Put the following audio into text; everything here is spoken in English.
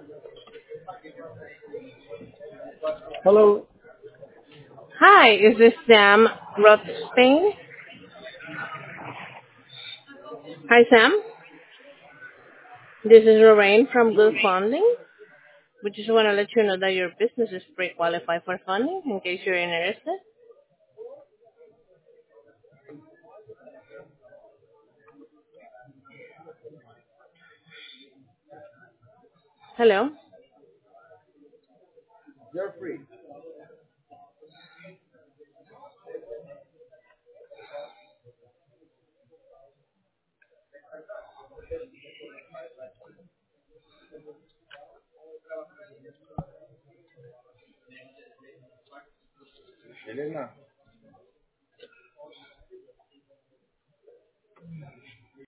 Hello. Hi, is this Sam Rothstein? Hi, Sam. This is Lorraine from Good Funding. We just want to let you know that your business is pre-qualified for funding in case you're interested. Hello. You're free. Elena.